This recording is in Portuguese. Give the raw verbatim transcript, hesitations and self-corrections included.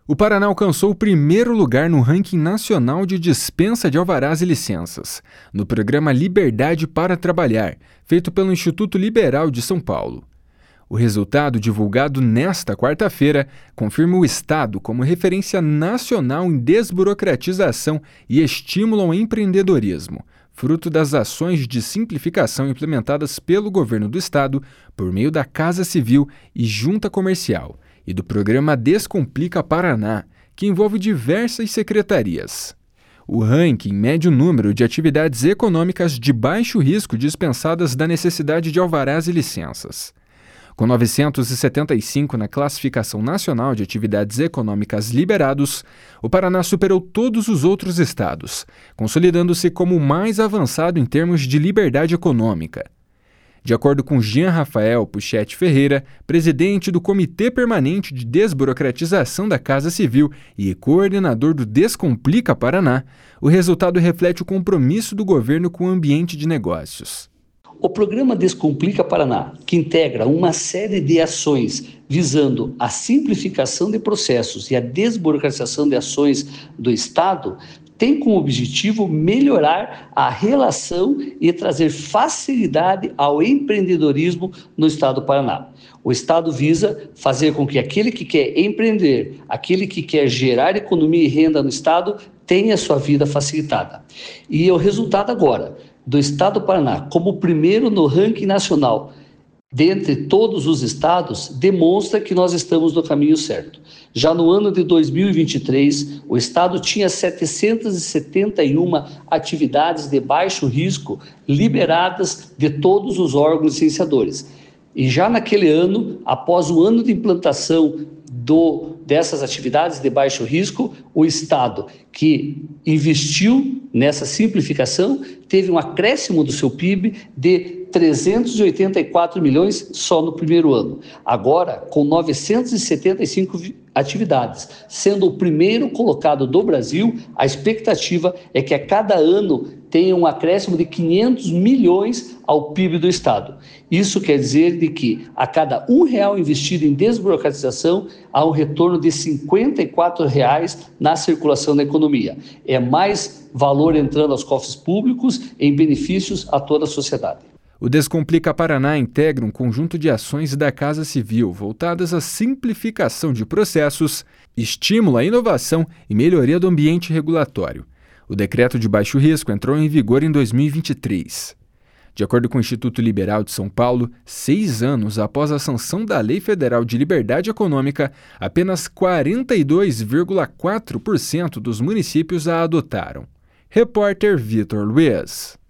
O Paraná alcançou o primeiro lugar no ranking nacional de dispensa de alvarás e licenças, no programa Liberdade para Trabalhar, feito pelo Instituto Liberal de São Paulo. O resultado, divulgado nesta quarta-feira, confirma o Estado como referência nacional em desburocratização e estímulo ao empreendedorismo, fruto das ações de simplificação implementadas pelo governo do Estado por meio da Casa Civil e Junta Comercial, e do programa Descomplica Paraná, que envolve diversas secretarias. O ranking mede o número de atividades econômicas de baixo risco dispensadas da necessidade de alvarás e licenças. Com novecentos e setenta e cinco na classificação nacional de atividades econômicas liberados, o Paraná superou todos os outros estados, consolidando-se como o mais avançado em termos de liberdade econômica. De acordo com Jean Rafael Puchetti Ferreira, presidente do Comitê Permanente de Desburocratização da Casa Civil e coordenador do Descomplica Paraná, o resultado reflete o compromisso do governo com o ambiente de negócios. O programa Descomplica Paraná, que integra uma série de ações visando a simplificação de processos e a desburocratização de ações do Estado, tem como objetivo melhorar a relação e trazer facilidade ao empreendedorismo no Estado do Paraná. O Estado visa fazer com que aquele que quer empreender, aquele que quer gerar economia e renda no Estado, tenha sua vida facilitada. E o resultado agora do Estado do Paraná, como o primeiro no ranking nacional, dentre todos os estados, demonstra que nós estamos no caminho certo. Já no ano de dois mil e vinte e três, o Estado tinha setecentas e setenta e uma atividades de baixo risco liberadas de todos os órgãos licenciadores. E já naquele ano, após o ano de implantação do, dessas atividades de baixo risco, o Estado, que investiu nessa simplificação, teve um acréscimo do seu P I B de trezentos e oitenta e quatro milhões só no primeiro ano. Agora, com novecentas e setenta e cinco atividades, sendo o primeiro colocado do Brasil, a expectativa é que a cada ano tenha um acréscimo de quinhentos milhões ao P I B do Estado. Isso quer dizer de que a cada um real investido em desburocratização, há um retorno de cinquenta e quatro reais na circulação da economia. É mais valor entrando aos cofres públicos em benefícios a toda a sociedade. O Descomplica Paraná integra um conjunto de ações da Casa Civil voltadas à simplificação de processos, estímulo à inovação e melhoria do ambiente regulatório. O decreto de baixo risco entrou em vigor em dois mil e vinte e três. De acordo com o Instituto Liberal de São Paulo, seis anos após a sanção da Lei Federal de Liberdade Econômica, apenas quarenta e dois vírgula quatro por cento dos municípios a adotaram. Repórter Vitor Luiz.